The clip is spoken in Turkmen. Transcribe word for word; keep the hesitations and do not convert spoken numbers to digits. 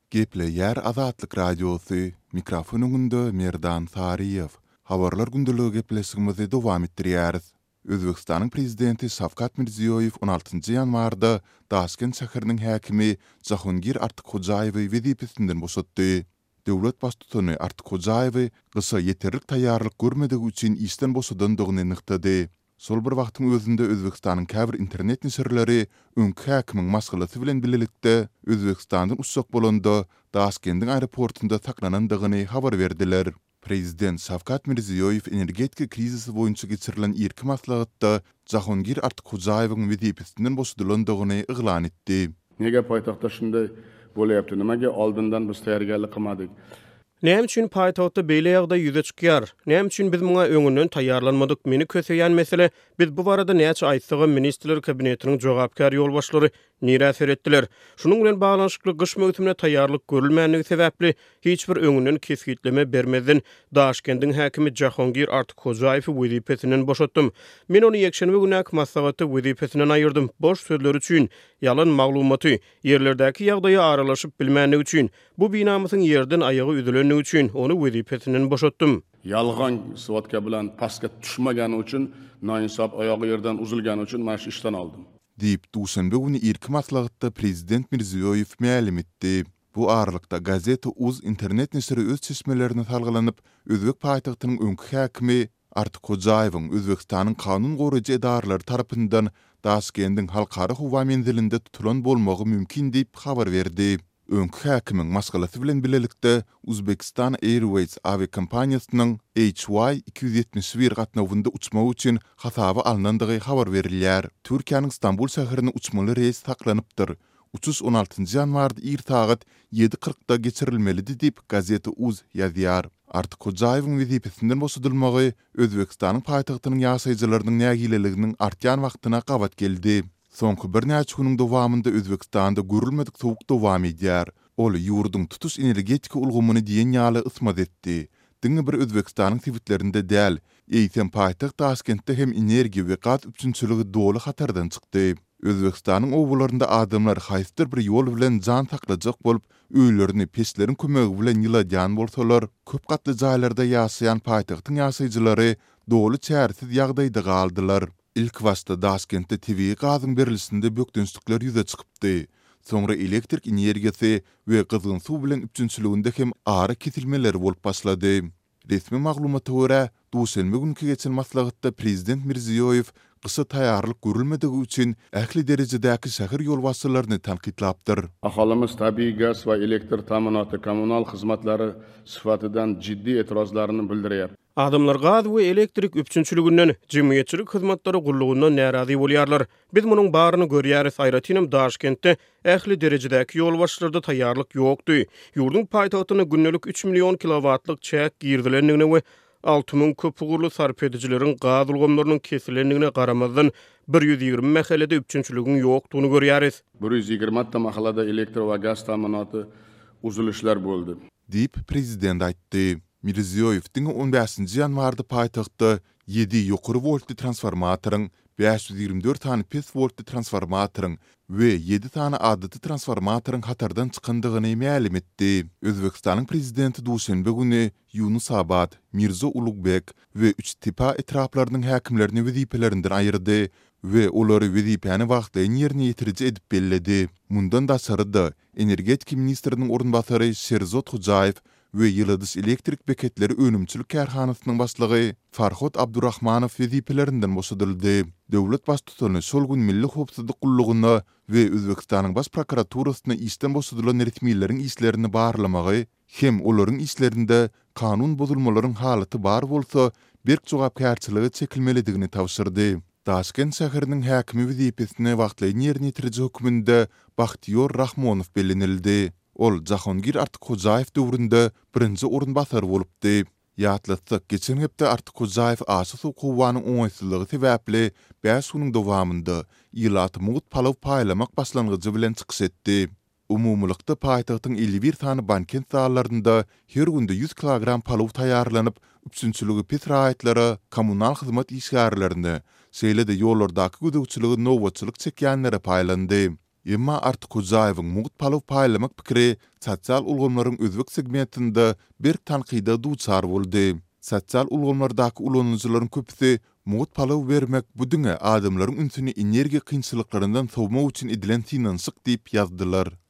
Geple yer Azatlyk Radiosu, mikrofonunda Merdan Sariyev. Habarlar gündülüğü gepleşigimizi dowam etdirýäris. Özbekistanyň prezidenti Şawkat Mirziýoýew on altyncy ýanwarda Daşkent şäheriniň häkimi Jahongir Artykhojaýewy wezipesinden boşatdy. Döwlet başçysyny Artykhojaýewy gysa ýeterlik taýýarlyk görmedigi üçin işden boşadandygyny nyktady. Sol bir wagtyň özünde Özbekistanyň käbir internet nisirleri öňkü häkimiň masgalasy bilen bilelikde Özbekistandan uçak bolanda Daşkendiň aeroportunda saklanandygyny habar berdiler. Prezident Şawkat Mirziýoýew energetika krizisi boýunça geçirilen irki maslahatda Jahongir Artykhojaýewyň wezipesinden boşadylandygyny yglan etdi. Nega poýtagtda şunday bolýapdy? Nimaga oldindan biz täýärgarlyk kylmadyk? Näme üçin paýtagtda beýle ýagda ýüze çykýar? Näme üçin biz muňa öňünden taýýarlanmadyk? Meni köseýän mesele, biz bu barada näçe aýtsaga ministrler kabinetiniň jogapkar ýolbaşlary nirä etdiler. Şunuň bilen baglanşykly gyş möwsümine taýýarlyk görülmänligi sebäpli hiç bir öňünden kesgitleme bermeden Daşkendiň häkimi Jahongir Artykhojaýewy wezipesinden boşatdym. Men onu ýekşenbe günäki maslahaty wezipesinden aýyrdym. Boş sözler üçin, ýalan maglumaty, ýerlerdäki ýagdaýa aralaşyp bilmänligi üçin, bu binamyzyň ýerden aýagy üzülenligi üçin onu wezipesinden boşatdym. Yalgan swatka bilen paska düşmegani üçin, naýynsap aýagy ýerden uzulgany üçin maň şu işden aldım. Diýip duşanbe güni irki maslahatda prezident Mirziýoýew mälim etdi. Bu aralykda gazeta Uz internet nesiri öz çeşmelerini salgylanyp, Özbek paýtagtynyň öňkü häkimi Artykhojaýewyň Özbekistanyň kanun goraýjy edaralary tarapyndan Daşkendiň halkara howa menzilinde tutulan bolmagy mümkin diýip habar berdi. Öňkü häkimiň masgalasy bilen bilelikde Uzbekistan Airways aviakompaniýasynyň H Y iki yüz ýetmiş bir gatnawynda uçmak üçin hasaby alınandygy habar berilýär. Türkiýanyň Istanbul şäherine uçmaly reýs saklanypdyr. Uçuş on altyncy ýanwarda ir saat ýedi qirqda geçirilmelidi diýip gazeta Uz ýazýar. Artykhojaýewyň wezipesinden boşadylmagy Özbekistanyň paýtagtynyň ýaşaýjylarynyň nägileliginiň artýan wagtyna gabat geldi. Soňky bir näçe güniň dowamında Özbekistanda görülmedik sowuk dowam edýär. Ol ýurduň tutuş energetika ulgumyny diýen ýaly ysmat etdi. Diňe bir Özbekistanyň twitlerinde däl, eýsem paýtagt Daşkentde hem energiýa we gaz üçinçiligi doly hatardan çykdy. Özbekistanyň owlarynda adamlar haýsyr bir ýol bilen jan taklajak bolup, öýlerini peşleriň kömegi bilen ýylajan bolsalar, köp gatly jaýlarda ýaşaýan paýtagtyň ýaşaýjylary doly çärsiz ýagdaýda galdylar. İlk wagtda Daşkentde tabii gazyň berilisinde bökdünçlikler ýüze çykypdy. Soňra elektrik energiýasy we gyzgyn suw bilen üçinçiliginde hem ara kesilmeler bolup başlady. Resmi maglumata görä, duşanbe günkü geçen maslahatda prezident Mirziýoýew gysa taýýarlyk görülmedigi üçin ähli derejedäki şäher ýolbaşçylaryny tanqidlapdyr. Ahalymyz tabii gaz we elektr taminaty, kommunal hyzmatlary syfatydan jiddi etirozlaryny bildirýär. Adamlar gaz we elektrik üçinçiliginden, jemgyýetçilik hyzmatlary gurlugundan närazy bolýarlar. Biz munyň baryny görýäris. Aýratynam Daşkentde ähli derejedäki ýolbaşçylarda taýýarlyk ýokdy. Ýurduň paýtagtyna günnelik üç million kilowatlyk çäk girdilendigine we alty ming köpügürli sarp edijileriň gaz ulgamlarynyň kesilendigine garamazdan bir yüz ýigirme mähelede üçinçiligiň ýokdugyny görýäris. bir yüz ýigirme ta mahalada elektr we gaz taminaty uzuluşlar boldy. Diýip prezident aýtdy. Mirziýoýew on beşinji ýanwarda paýtagtda ýedi ýokary voltly transformatoryň, beş yüz ýigirme dört tane pes voltly transformatoryň we ýedi tane adaty transformatoryň hatardan çykandygyny mälim etdi. Özbekistanyň prezidenti duşanbe güni Yunusabad, Mirzo Ulugбек we üç tipa etraplarynyň häkimlerini wezipelerinden aýyrdy we olary wezipeni wagtynda ýerine ýetiriji edip belledi. Mundan daşarda energetika ministriniň orunbasary Sherzod Hojaýew we ýyldys elektrik beketleri önümçilik kärhanasynyň başlygy Farhod Abdurrahmanow wezipelerinden boşadyldy. Döwlet başçysyny şol gün milli howpsuzlyk gullugyna we Özbekistanyň baş prokuraturasyna işden boşadylan resmiýetleriň işlerini barlamagy hem olaryň işlerinde kanun bozulmalaryň halaty bar bolsa, berk jogapkärçiligi çekilmelidigini tawşyrdy. Daşkent şäheriniň häkimi wezipesine wagtly ýerine ýetiriji hökmünde Bahtiýor Rahmonow bellenildi. Ol Jahongir Artykhojaýew döwründe birinji orunbasar bolupdy. Ýatlatsak, geçen hepde Artykhojaýew aşy suw gowanyň oňaýsyzlygy sebäpli beş güniň dowamında ýylaty mugut palaw paýlamak başlangyjy bilen çykyş etdi. Umumlykda paýtagtyň elli bir tane bankent zallarynda her günde yüz kilogram palaw taýýarlanyp, üçinçiligi pes raýatlary, kommunal hyzmat işgärlerini, şeýle-de ýollardaky güdükçiligi nowatçylyk çekýänlere paýlandy. Emma Artukuzayewiň Mugut Palow paýlamak pikiri sosial ulgamlaryň özbek segmentinde bir tanqida duçar boldy. Sosial ulgamlardaky ulanjylaryň köpüsi Mugut Palow bermek bu düňe adamlaryň ünsüni energiýa kynçylyklaryndan sowmak üçin edilen finansyk diýip ýazdylar.